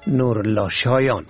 نورالله شایان.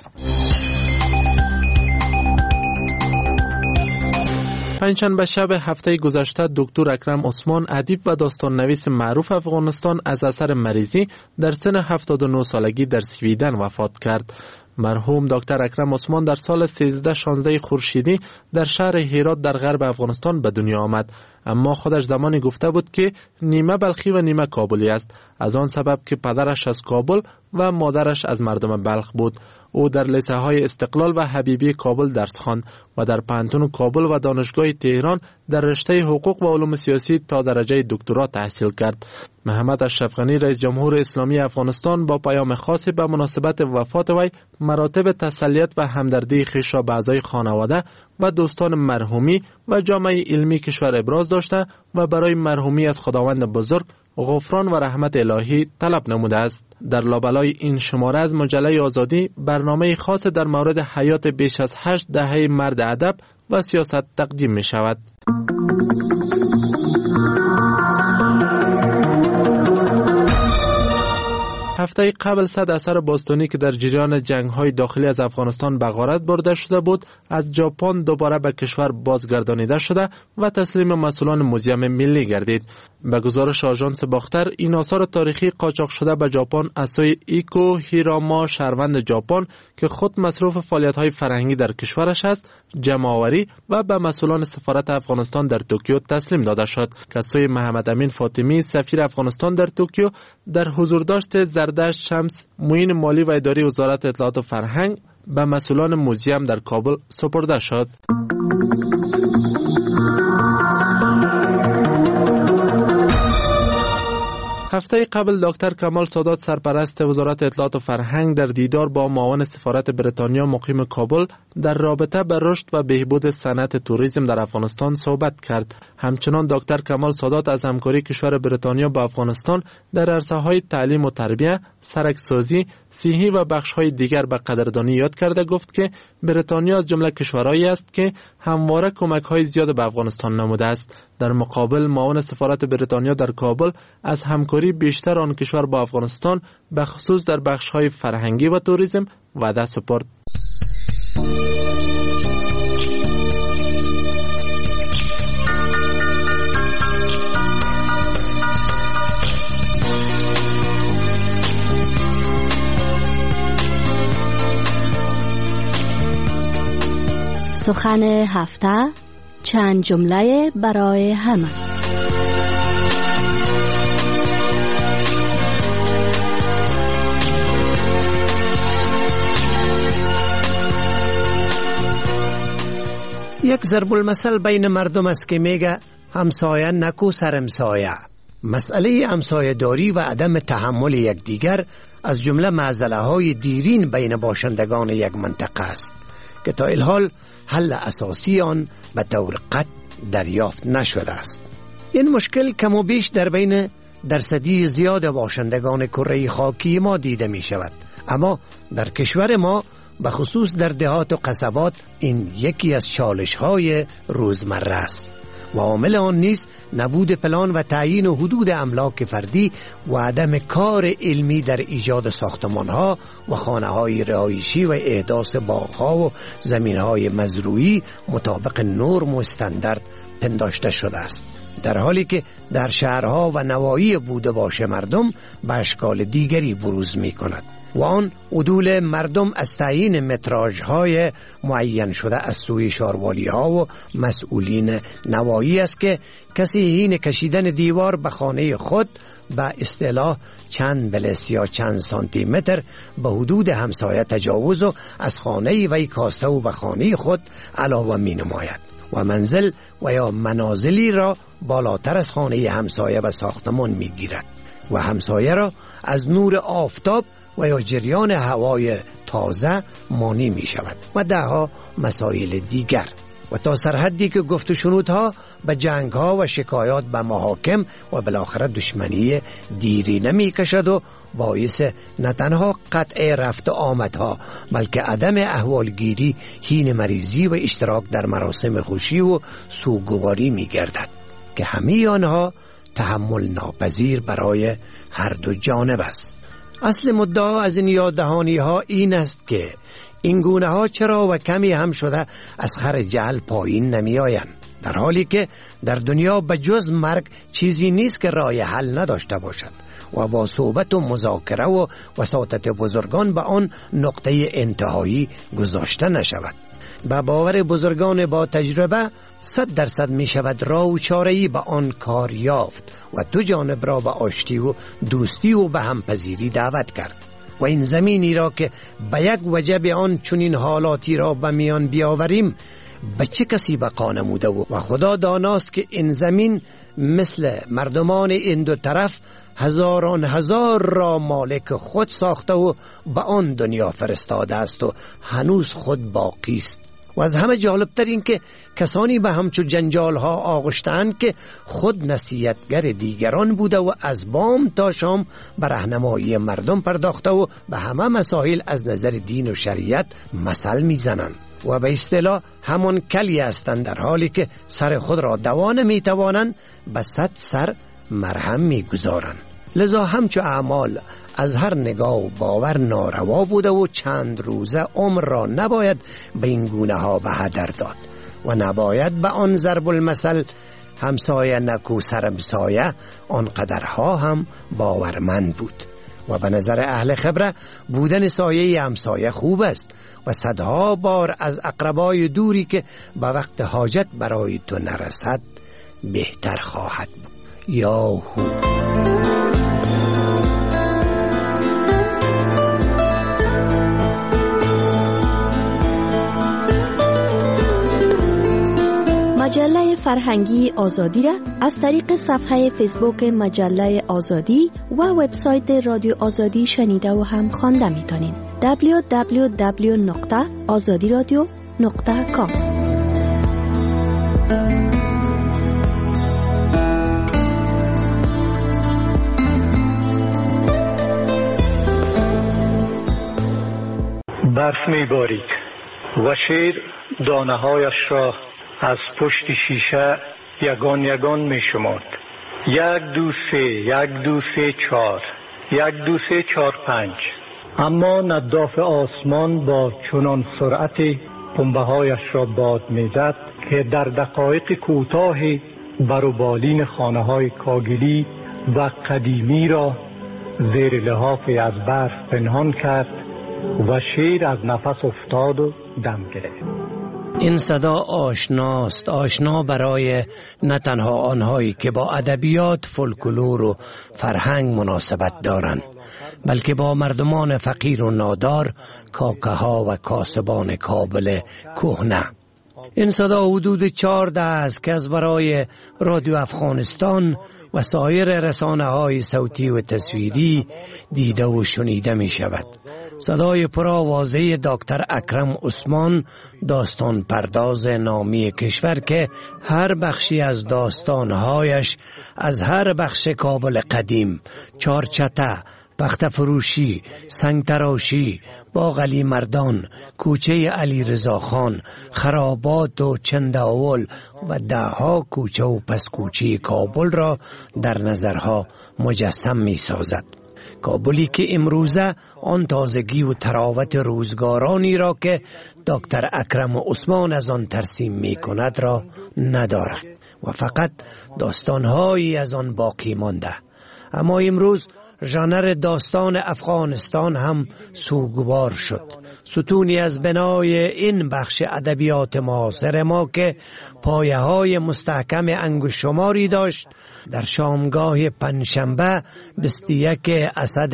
پنجشنبه شب هفته گذشته دکتر اکرم عثمان، ادیب و داستان نویس معروف افغانستان، از اثر مریضی در سن 79 سالگی در سویدن وفات کرد. مرحوم دکتر اکرم عثمان در سال 1316 خورشیدی در شهر هرات در غرب افغانستان به دنیا آمد، اما خودش زمانی گفته بود که نیمه بلخی و نیمه کابلی است، از آن سبب که پدرش از کابل و مادرش از مردم بلخ بود. او در لیسه های استقلال و حبیبی کابل درس خواند و در پانتون کابل و دانشگاه تهران در رشته حقوق و علوم سیاسی تا درجه دکترا تحصیل کرد. محمد اشرف غنی رئیس جمهور اسلامی افغانستان با پیام خاصی به مناسبت وفات وی مراتب تسلیت و همدردی خویش را به اعضای خانواده و دوستان مرحومی و جامعه علمی کشور ابراز داشته و برای مرحومی از خداوند بزرگ غفران و رحمت الهی طلب نموده است. در لابلای این شماره از مجله آزادی برنامه خاص در مورد حیات بیش از 8 دهه مرد ادب و سیاست تقدیم می شود. هفته قبل 100 اثر باستانی که در جریان جنگ‌های داخلی از افغانستان به غارت برده شده بود، از ژاپن دوباره به کشور بازگردانیده شده و تسلیم مسئولان موزیم ملی گردید. به گزارش آژانس باختر، این آثار تاریخی قاچاق شده به ژاپن از سوی ایکو هیراما، شهروند ژاپن که خود مصروف فعالیت‌های فرهنگی در کشورش است، جمع‌آوری و به مسئولان سفارت افغانستان در توکیو تسلیم داده شد که از سوی محمد امین فاطمی، سفیر افغانستان در توکیو، در حضورداشت زردشت شمس، معین مالی و اداری وزارت اطلاعات و فرهنگ، به مسئولان موزیم در کابل سپرده شد. هفته قبل دکتر کمال سادات، سرپرست وزارت اطلاعات و فرهنگ، در دیدار با معاون سفارت بریتانیا مقیم کابل در رابطه با رشد و بهبود صنعت توریسم در افغانستان صحبت کرد. همچنان دکتر کمال سادات از همکاری کشور بریتانیا با افغانستان در عرصه‌های تعلیم و تربیت، سرکسازی، صحی و بخش‌های دیگر به قدردانی یاد کرده گفت که بریتانیا از جمله کشورهایی است که همواره کمک‌های زیاد به افغانستان نموده است. در مقابل، معاون سفارت بریتانیا در کابل از همکاری بیشتر آن کشور با افغانستان به خصوص در بخش‌های فرهنگی و توریسم وعده سپرد. سخن هفته، چند جمله برای همه. یک ضرب المثل بین مردم است که میگه همسایه نکو سرمسایه. مسئله همسایه داری و عدم تحمل یکدیگر از جمله معضله های دیرین بین باشندگان یک منطقه است که تا الحال حل اساسی آن به طور قطع دریافت نشده است. این مشکل کم و بیش در بین درصدی زیاد باشندگان کره خاکی ما دیده می شود، اما در کشور ما به خصوص در دهات و قصبات این یکی از چالش های روزمره است و عامل آن نیز نبود پلان و تعیین و حدود املاک فردی و عدم کار علمی در ایجاد ساختمان‌ها و خانه‌های رهایشی و احداث باغ‌ها و زمین‌های مزروعی مطابق نرم و استاندارد پنداشته شده است، در حالی که در شهرها و نواحی بوده باشه مردم به اشکال دیگری بروز می‌کند و آن عدول مردم از تعیین متراژهای معین شده از سوی شاروالی‌ها و مسئولین نواحی است که کسی حین کشیدن دیوار به خانه خود به اصطلاح چند بلس یا چند سانتی متر به حدود همسایه تجاوز و از خانه وی کاسته و به خانه خود علاوه می نماید و منزل و یا منازلی را بالاتر از خانه همسایه و ساختمان می گیرد و همسایه را از نور آفتاب و یا جریان هوای تازه مانع می شود و دهها مسائل دیگر و تا سرحدی که گفت و شنودها به جنگها و شکایات به محاکم و بالاخره دشمنی دیری نمی کشد و باعث نه تنها قطع رفت و آمدها بلکه عدم احوالگیری حین مریضی و اشتراک در مراسم خوشی و سوگواری می گردد که همه آنها تحمل ناپذیر برای هر دو جانب است. اصل مدعا از این یاددهانی ها این است که این گونه ها چرا و کمی هم شده از خر جهل پایین نمی آیند، در حالی که در دنیا بجز مرگ چیزی نیست که راه حل نداشته باشد و با صحبت و مذاکره و وساطت بزرگان به آن نقطه انتهایی گذاشته نشود. به باور بزرگان با تجربه 100% می شود راه و چاره‌ای به آن کار یافت و دو جانب را به آشتی و دوستی و به همپذیری دعوت کرد و این زمینی را که به یک وجه به آن چنین حالاتی را به میان بیاوریم به چه کسی بقا نموده و خدا داناست که این زمین مثل مردمان این دو طرف هزاران هزار را مالک خود ساخته و به آن دنیا فرستاده است و هنوز خود باقی است. و از همه جالبتر این که کسانی به همچو جنجال ها آغشتند که خود نصیحتگر دیگران بوده و از بام تا شام به راهنمایی مردم پرداخته و به همه مسائل از نظر دین و شریعت مثل میزنند و به اصطلاح همان کلی هستند، در حالی که سر خود را دوا نمیتوانند به 100 سر مرهم میگذارند. لذا همچو اعمال از هر نگاه و باور ناروا بوده و چند روزه عمر را نباید به این گونه ها به هدر داد و نباید به آن ضرب المثل همسایه نکو سرمسایه آنقدرها هم باورمند بود. و به نظر اهل خبره بودن سایه همسایه خوب است و صدها بار از اقربای دوری که به وقت حاجت برای تو نرسد بهتر خواهد بود. یاهو مجله فرهنگی آزادی را از طریق صفحه فیسبوک مجله آزادی و وبسایت رادیو آزادی شنیده و هم خوانده می‌تونید. www.azadiradio.com برف می‌بارید و شیر دانه‌هایش را از پشت شیشه یگان یگان می شمرد. 1 2 3 1 2 3 4 1 2 3 4 5. اما نداف آسمان با چنان سرعت پنبه‌هایش را باد می‌زد که در دقایق کوتاه بروبالین خانه‌های کاگلی و قدیمی را زیر لحافی از برف پنهان کرد و شیر از نفس افتاد و دم گرفت. این صدا آشناست، آشنا برای نه تنها آنهایی که با ادبیات، فولکلور و فرهنگ مناسبت دارند، بلکه با مردمان فقیر و نادار، کاکه ها و کاسبان کابل کهنه. این صدا حدود 14 است که از برای رادیو افغانستان و سایر رسانه های صوتی و تصویری دیده و شنیده می شود. صدای پرآوازه دکتر اکرم عثمان، داستان پرداز نامی کشور که هر بخشی از داستانهایش از هر بخش کابل قدیم، چارچته، بخت فروشی، سنگ تراشی، باغ علی مردان، کوچه علی رضا خان، خرابات و چنداول و دهها کوچه و پس کوچه کابل را در نظرها مجسم می سازد. کابلی که امروزه آن تازگی و تراوت روزگارانی را که دکتر اکرم عثمان از آن ترسیم می کند را ندارد و فقط داستانهایی از آن باقی مانده. اما امروز ژانر داستان افغانستان هم سوگوار شد. ستونی از بنای این بخش ادبیات معاصر ما که پایه های مستحکم انگشت‌شماری داشت، در شامگاه پنجشنبه 21 اسد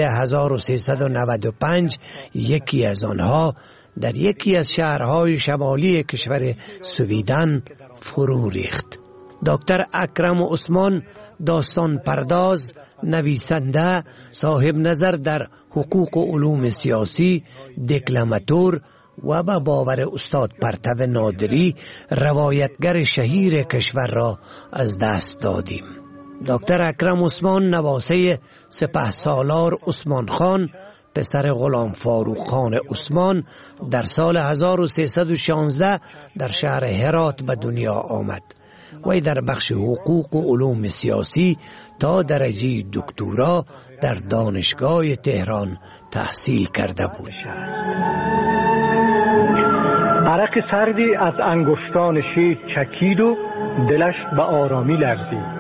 1395 یکی از آنها در یکی از شهرهای شمالی کشور سویدن فرو ریخت. دکتر اکرم عثمان، داستان پرداز، نویسنده، صاحب نظر در حقوق و علوم سیاسی، دکلماتور و به باور استاد پرتو نادری روایتگر شهیر کشور را از دست دادیم. دکتر اکرم عثمان نواسه سپهسالار عثمان خان، پسر غلام فاروق خان عثمان، در سال 1316 در شهر هرات به دنیا آمد. وی در بخش حقوق و علوم سیاسی تا درجه دکترا در دانشگاه تهران تحصیل کرده بود. عرق سردی از انگشتان شیخ چکید و دلش به آرامی لرزید.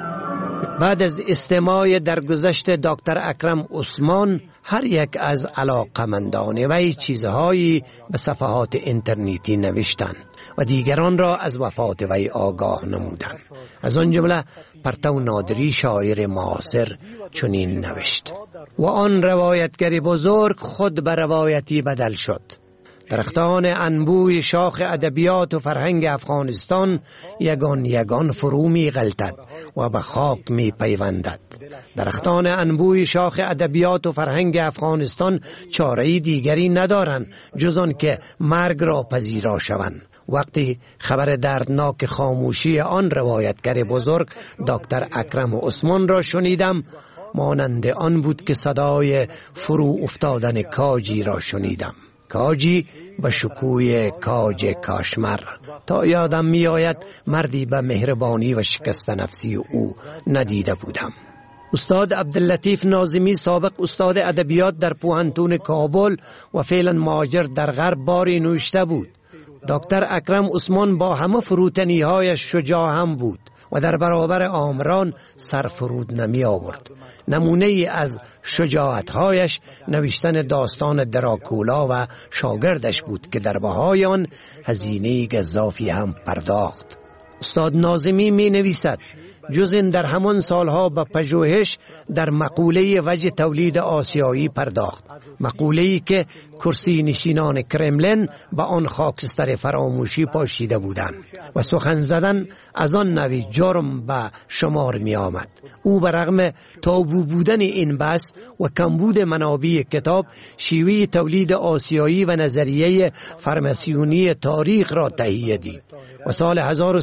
بعد از استماع درگذشت دکتر اکرم عثمان، هر یک از علاقمندان وی چیزهایی به صفحات اینترنتی نوشتند و دیگران را از وفات وی آگاه نمودند. از آن جمله پرتو نادری شاعر معاصر چنین نوشت: و آن روایتگر بزرگ خود به روایتی بدل شد. درختان انبوی شاخ ادبیات و فرهنگ افغانستان یگان یگان فرو می غلطد و به خاک می پیوندد. درختان انبوی شاخ ادبیات و فرهنگ افغانستان چاره‌ای دیگری ندارند جز آن که مرگ را پذیرا شوند. وقتی خبر دردناک خاموشی آن روایتگر بزرگ دکتر اکرم عثمان را شنیدم، مانند آن بود که صدای فرو افتادن کاجی را شنیدم. کاجی به شکوی کاج کاشمر. تا یادم می آید مردی به مهربانی و شکست نفسی او ندیده بودم. استاد عبداللطیف ناظمی، سابق استاد ادبیات در پوهنتون کابل و فعلا مهاجر در غرب، باری نوشته بود: دکتر اکرم عثمان با همه فروتنی‌هایش شجاع هم بود و در برابر آمران سر فرود نمی آورد. نمونه ای از شجاعت‌هایش نوشتن داستان دراکولا و شاگردش بود که در بهای آن هزینه گزافی هم پرداخت. استاد ناظمی می نویسد: جز این در همان سالها به پژوهش در مقوله وجه تولید آسیایی پرداخت، مقوله‌ای که کرسی نشینان کرملین به آن خاکستر فراموشی پاشیده بودند و سخن زدن از آن نوع جرم به شمار می آمد. او برغم تابو بودن این بحث و کمبود منابع کتاب، شیوه تولید آسیایی و نظریه فرماسیونی تاریخ را تهیه دید و سال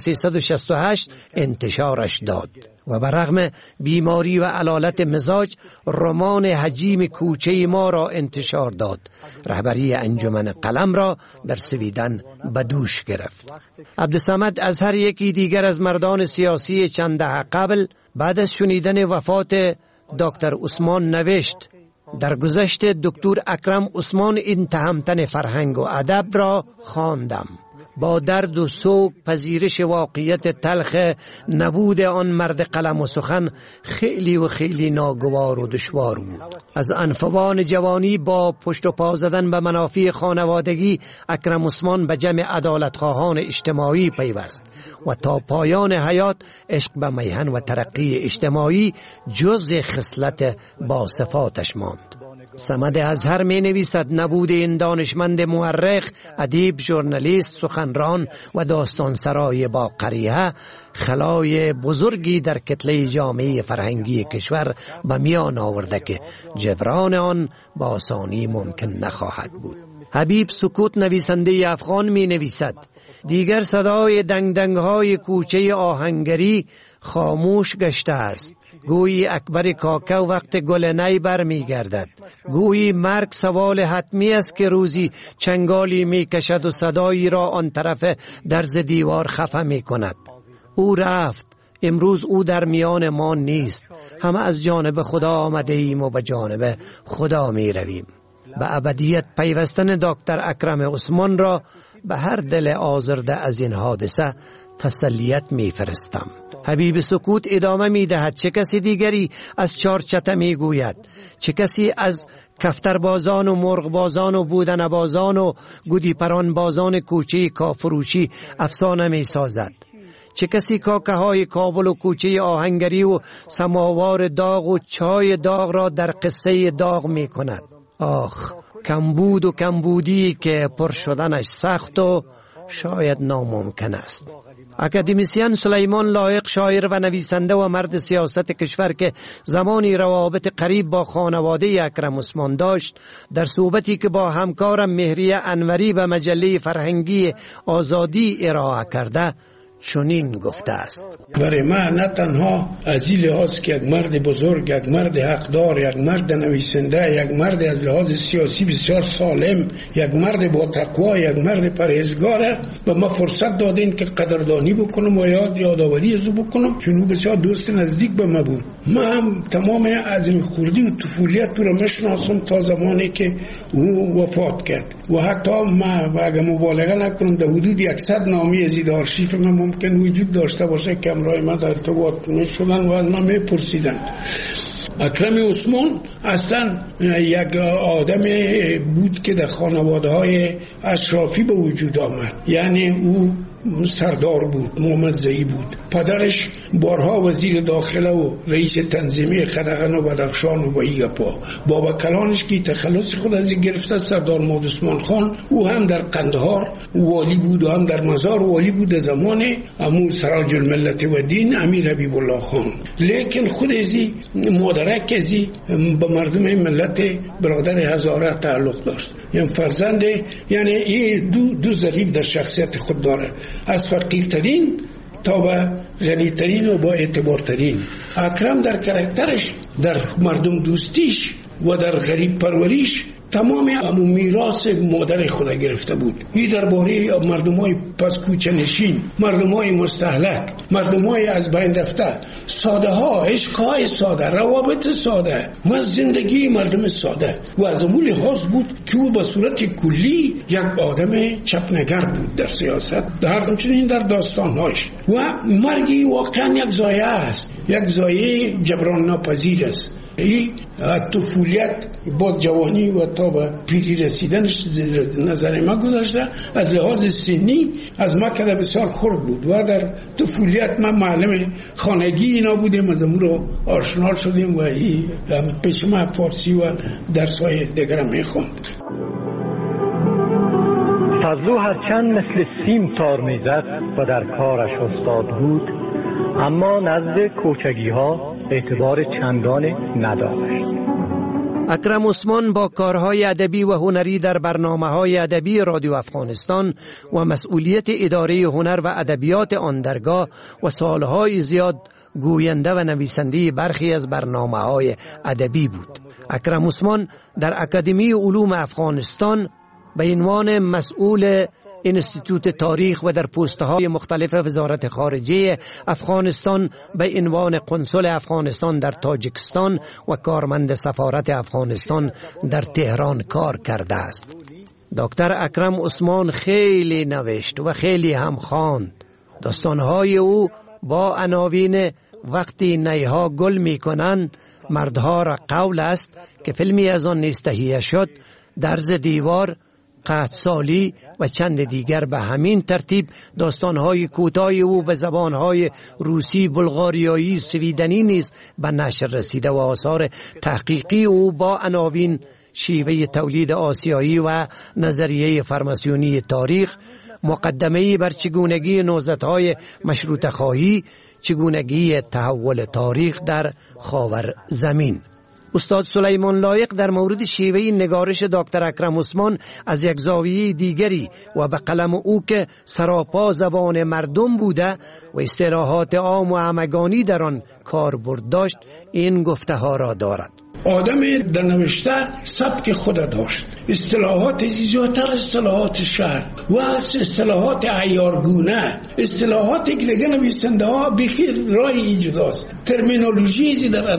1368 انتشارش داد و برغم بیماری و علالت مزاج رمان حجیم کوچه ما را انتشار داد. رهبری انجمن قلم را در سویدن به دوش گرفت. عبدالصمد از هر یکی دیگر از مردان سیاسی چند دهه قبل بعد از شنیدن وفات دکتر عثمان نوشت: در گذشت دکتر اکرم عثمان این تهمتن فرهنگ و ادب را خواندم. با درد و سوگ پذیرش واقعیت تلخ نبود آن مرد قلم و سخن خیلی ناگوار و دشوار بود. از انفوان جوانی با پشت و پا زدن به منافع خانوادگی، اکرم عثمان به جمع عدالتخواهان اجتماعی پیوست و تا پایان حیات عشق به میهن و ترقی اجتماعی جز خصلت با صفاتش ماند. صمد اظهر می نویسد: نبود این دانشمند مورخ، ادیب، ژورنالیست، سخنران و داستان سرای با قریحه خلای بزرگی در کتله جامعه فرهنگی کشور به میان آورده که جبران آن با آسانی ممکن نخواهد بود. حبیب سکوت نویسنده افغان می نویسد: دیگر صدای دنگ های کوچه آهنگری خاموش گشته است. گویی اکبر کاکا وقت گل نی بر می گردد. گویی مرگ سوال حتمی است که روزی چنگالی می کشد و صدایی را آن طرف درز دیوار خفه می کند. او رفت، امروز او در میان ما نیست. همه از جانب خدا آمده ایم و به جانب خدا می رویم. به ابدیت پیوستن دکتر اکرم عثمان را به هر دل آزرده از این حادثه تسلیت می فرستم. حبیب سکوت ادامه می دهد: چه کسی دیگری از چارچته می گوید؟ چه کسی از کفتربازان و مرغبازان و بودنبازان و گودی پران کوچه کافروشی افسانه می سازد؟ چه کسی کاکه های کابل و کوچه آهنگری و سماوار داغ و چای داغ را در قصه داغ می کند؟ آخ، کمبود و کمبودی که پر شدنش سخت و شاید ناممکن است. اکادمیسین سلیمان لایق، شاعر و نویسنده و مرد سیاست کشور که زمانی روابط قریب با خانواده اکرم عثمان داشت، در صحبتی که با همکارم مهریه انوری به مجله فرهنگی آزادی ارائه کرده چنین گفته است: برای من نه تنها از این لحاظ که یک مرد بزرگ، یک مرد حقدار، یک مرد نویسنده، یک مرد از لحاظ سیاسی بسیار سالم، یک مرد با تقوا، یک مرد پرهیزگاره و ما فرصت دادین که قدردانی بکنم و یادآوری از او بکنم، چون او بسیار دوست نزدیک به ما بود. ما هم تمام از این خوردی و طفولیت رو میشناسم تا زمانی که او وفات کرد و حتی ما اگه مبالغه نکنم در حدود 100 نامه از آرشیف من ممکن وجود داشته باشه که همراه ما در ارتباط میشدن و از ما میپرسیدن. اکرم عثمان اصلا یک آدم بود که در خانواده های اشرافی به وجود آمد، یعنی او سردار بود، محمد زئی بود. پدرش بارها وزیر داخله و رئیس تنظیمی خدقان و بدخشان و بایگپا. بابا کلانش که تخلص خود از گرفته سردار محمد عثمان خان، او هم در قندهار والی بود و هم در مزار والی بود زمان امو سراج الملت و دین امیر حبیب الله خان. لیکن خود ازی مادرک ازی به مردم ملت برادر هزاره تعلق داشت، یعنی فرزند، یعنی این دو ضریب در شخصیت خود داره، از فقیرترین تا به غنیترین و با اعتبارترین. اکرم در کاراکترش، در مردم دوستیش و در غریب پروریش تمام میراث مادر خود گرفته بود. این درباره مردمای پس کوچه نشین، مردمای مستهلک، مردمای از بین رفته، ساده ها، عشقهای ساده، روابط ساده و زندگی مردم ساده و از اون لحاظ بود که او به صورت کلی یک آدم چپنگر بود در سیاست، در همچنین در داستانهاش. و مرگی واقعا یک زایه است، یک زایه جبران ناپذیر است. این طفولیت با جوانی و تا به پیری رسیدنش نظر ما گذاشته. از لحاظ سنی از ما که بسیار خرد بود و در طفولیت من معلم خانگی اینا بودیم، از امون رو آشنا شدیم و این پیش ما فارسی و درس‌های دیگر میخوند. فضلو هرچند مثل سیم تار میزد و در کارش استاد بود، اما نزد کوچگی ها اعتبار چندانی نداشت. اکرم عثمان با کارهای ادبی و هنری در برنامه‌های ادبی رادیو افغانستان و مسئولیت اداره هنر و ادبیات آن درگاه و سالهای زیاد گوینده و نویسنده برخی از برنامه‌های ادبی بود. اکرم عثمان در اکادمی علوم افغانستان به عنوان مسئول انستیتوت تاریخ و در پست‌های مختلف وزارت خارجه افغانستان به عنوان قنصل افغانستان در تاجیکستان و کارمند سفارت افغانستان در تهران کار کرده است. دکتر اکرم عثمان خیلی نوشت و خیلی هم خواند. داستان‌های او با عناوین وقتی نیها گل می‌کنند، مردها را قول است که فیلمی از آن نیز تهیه شد، درز دیوار، قحطسالی و چند دیگر به همین ترتیب داستان‌های کوتاه او به زبان‌های روسی، بلغاریایی، سویدنی نیز به نشر رسیده و آثار تحقیقی او با عناوین شیوه تولید آسیایی و نظریه فرماسیونی تاریخ، مقدمه‌ای بر چگونگی نهضت‌های مشروطه خواهی، چگونگی تحول تاریخ در خاور زمین. استاد سلیمان لایق در مورد شیوه نگارش دکتر اکرم عثمان از یک زاویه دیگری و به قلم او که سراپا زبان مردم بوده و اصطلاحات عام و همگانی در آن کاربرد داشت، این گفته ها را دارد. آدم در نوشته سبک خود داشت، اصطلاحات زیادتر اصطلاحات شهر و اصطلاحات عیارگونه، اصطلاحاتی که دیگه نویسنده ها بخیر رای جداست، ترمینولوژی در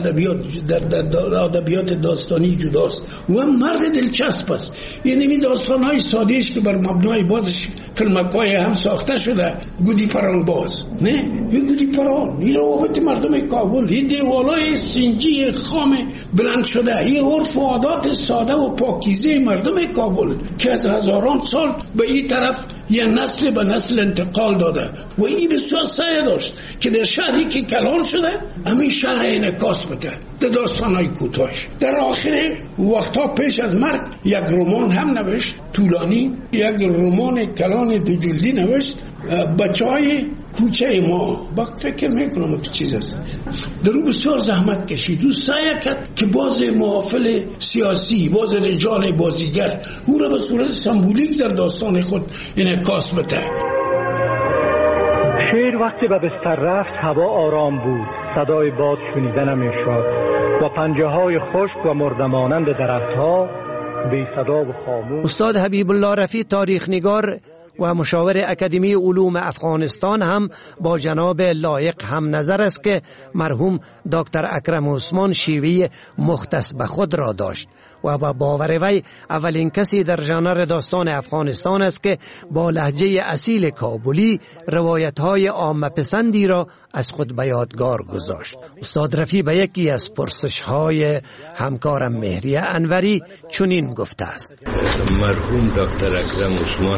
ادبیات داستانی جداست و مرد دلچسب است. یعنی این داستان‌های ساده‌اش که بر مبنای بازش فیلم‌های هم ساخته شده، گودی پران باز، نه این گودی پران، این روابط مردم کابل، این دیوالای سنجی خام بلند شده، این عرف و عادات ساده و پاکیزه مردم کابل که از هزاران سال به این طرف یه نسل به نسل انتقال داده و این بسیار سعی داشت که در شهری که کلان شده همین شهر انعکاس بده در داستان‌های کوتاهش. در آخر وقتا پیش از مرگ یک رمان هم نوشت طولانی، یک رمان کلان دو جلدی نوشت، بچه‌های کوچه ما. با فکر میکنم تو چیز است درو بسیار زحمت کشید و سعی کرد که باز محافل سیاسی، باز رجال بازیگر او را به صورت سمبولیک در داستان خود انعکاس بده. شیر وقتی به بستر رفت هوا آرام بود، صدای باد شنیده نمی‌شد و پنجه‌های خشک و مرده‌مانند درخت‌ها بی صدا و خاموش. استاد حبیب الله رفیع تاریخ نگار و مشاور اکادمی علوم افغانستان هم با جناب لایق هم نظر است که مرحوم دکتر اکرم عثمان شیوه مختص به خود را داشت و با باور وی اولین کسی در ژانر داستان افغانستان است که با لهجه اصیل کابلی روایت‌های عامه پسندی را از خود به یادگار گذاشت. استاد رفیع به یکی از پرسش‌های همکارم مهریه انوری چنین گفته است: مرحوم دکتر اکرم عثمان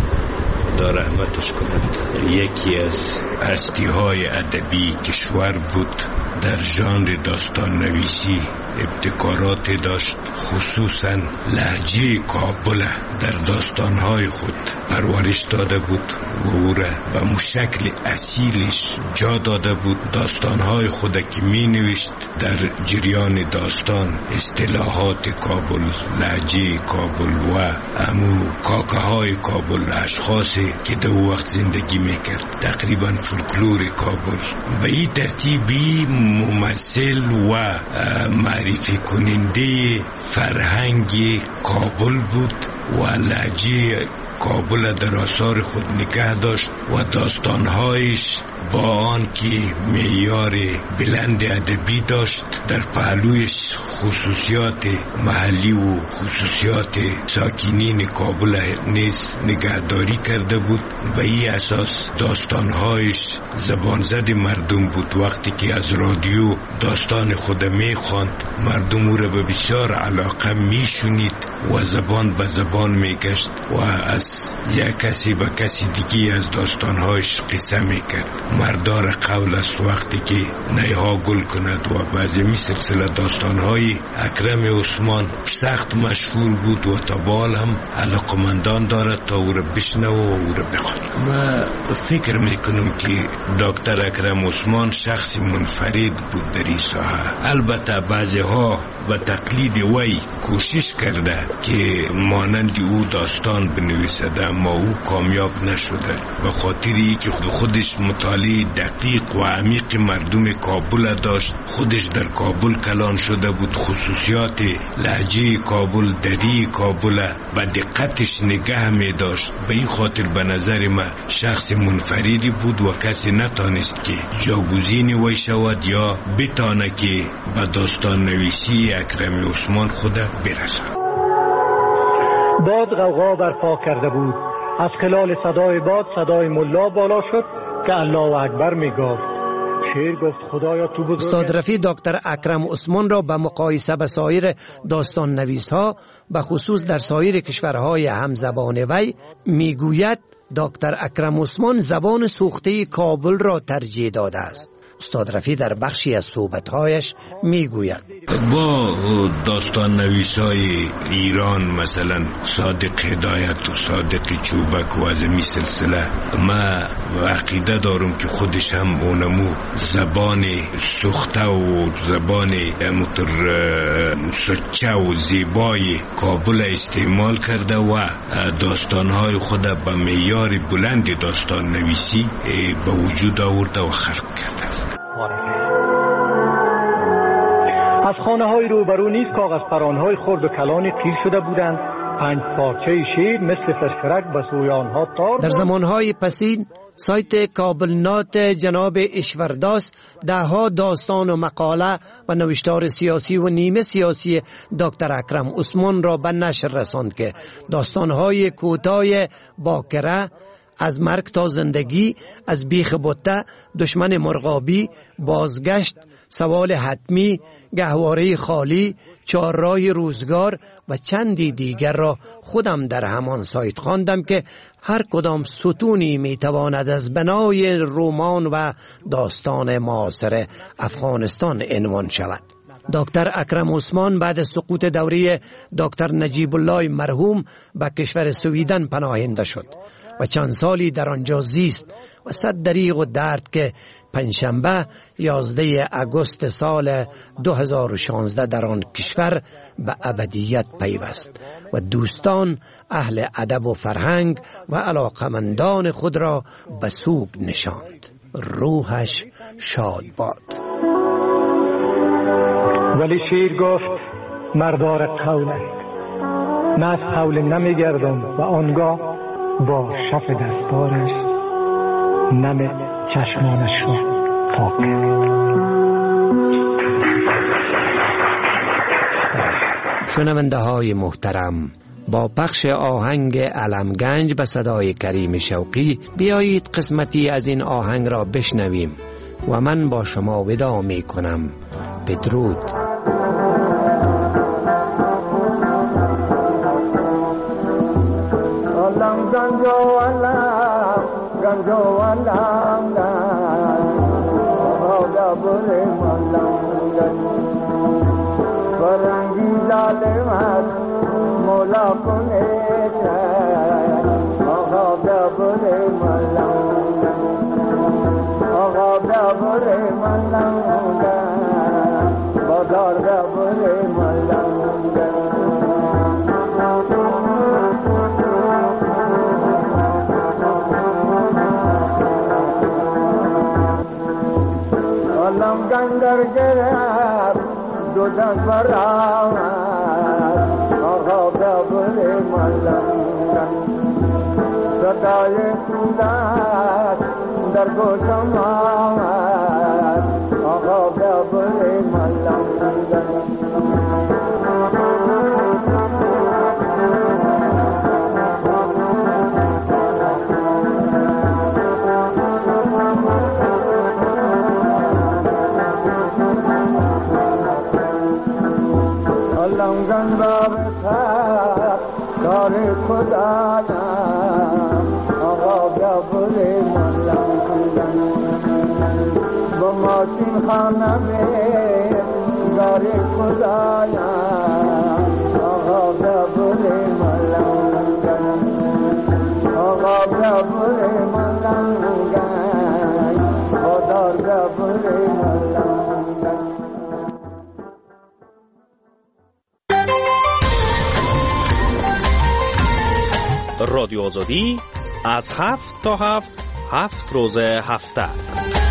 خدا رحمتش کند یکی از هستی‌های ادبی کشور بود. در ژانر داستان نویسی ابتکارات داشت، خصوصا لهجه کابل در داستانهای خود پرورش داده بود و او را به شکل اصیلش جا داده بود. داستانهای خود که می نوشت در جریان داستان اصطلاحات کابل، لهجه کابل و امو کاکه های کابل، اشخاصی که در وقت زندگی میکرد، تقریبا فولکلور کابل به این ترتیبی ممثل و معرفی کننده فرهنگ کابل بود و لهجه کابل در آثار خود نگه داشت و داستانهایش با آن که معیار بلند ادبی داشت در پهلویش خصوصیات محلی و خصوصیات ساکنین کابل نیز نگهداری کرده بود. به این اساس داستانهایش زبان زد مردم بود. وقتی که از رادیو داستان خود میخواند مردم او را به بسیار علاقه میشنید و زبان به زبان میگشت و از یک کسی به کسی دیگه از داستانهایش قصه میکرد. مردار قول است وقتی که نیها گل کند و بعضی می سلسله داستانهای اکرم عثمان سخت مشهور بود و تا بال هم علاقمندان دارد تا او را بشنو و او را بخواد. ما فکر میکنم که دکتر اکرم عثمان شخص منفرد بود در این ساحه. البته بعضی ها و تقلید وی کوشش کرده که مانند او داستان بنویسده اما او کامیاب نشده، به خاطری که خودش مطالعه دقیق و عمیق مردم کابل داشت. خودش در کابل کلان شده بود، خصوصیات لهجه کابل، دری کابل به دقتش نگه می داشت. به این خاطر به نظر من شخص منفردی بود و کسی نتانست که جاگزین وی شود یا بتانه که به داستان نویسی اکرم عثمان خود برسد. باد غوغا برپا کرده بود. از خلال صدای باد صدای ملا بالا شد که الله اکبر میگفت. شیر گفت خدایا تو بزرگ. استاد رفیع دکتر اکرم عثمان را به مقایسه با سایر داستان نویس ها به خصوص در سایر کشورهای همزبان وی میگوید دکتر اکرم عثمان زبان سوخته کابل را ترجیح داده است. استاد رفیع در بخشی از صحبت‌هایش میگوید با داستان نویسای ایران مثلا صادق هدایت و صادق چوبک و از می سلسله ما عقیده دارم که خودش هم اونمو زبان سخته و زبان متر سچه و زیبای کابل استعمال کرده و داستانهای خود به معیار بلند داستان نویسی به وجود آورده و خلق کرده است. از خانه های روبرو نیز کاغذ پرانهای خرد و کلانی قیر شده بودند. 5 پارچه شیر مثل فشفرک به سوی آنها تار. در زمانهای پسین سایت کابل نات جناب اشورداس دهها داستان و مقاله و نوشتار سیاسی و نیمه سیاسی دکتر اکرم عثمان را به نشر رساند که داستانهای کوتاه باکره، از مرگ تا زندگی، از بیخ بته، دشمن مرغابی، بازگشت، سوال حتمی، گهواره خالی، چهارراه روزگار و چندی دیگر را خودم در همان سایت خواندم که هر کدام ستونی میتواند از بنای رمان و داستان معاصر افغانستان عنوان شود. دکتر اکرم عثمان بعد از سقوط دوره دکتر نجیب الله مرحوم به کشور سویدن پناهنده شد و چند سالی در آنجا زیست و صد دریغ و درد که پنجشنبه 11 آگوست سال 2016 در آن کشور به ابدیت پیوست و دوستان، اهل ادب و فرهنگ و علاقمندان خود را به سوگ نشاند. روحش شاد باد. ولی شیر گفت مردار قولت، من از قول نمی گردم و آنگاه با شف دستارش نم چشمانش را پاک کرد. شنونده های محترم، با پخش آهنگ علمگنج به صدای کریم شوقی بیایید قسمتی از این آهنگ را بشنویم و من با شما وداع می کنم. بدرود. مولا کنه آقا دبر ملنگ، آقا دبر ملنگ، بازار دبر ملنگ. علم گنگر گرفت دو دست برآمد، آقا دبر ملنگ، صدای سودت در گوشم آمد، آقا دبر ملنگ. علمگن باب خط کار خدایا، آقا دبر ملنگ، با ماشین خانه کار خدایا، آقا دبر ملنگ، آقا دبر ملنگ، خدا دبر ملنگ. رادیو آزادی از 7 تا 7 روز هفته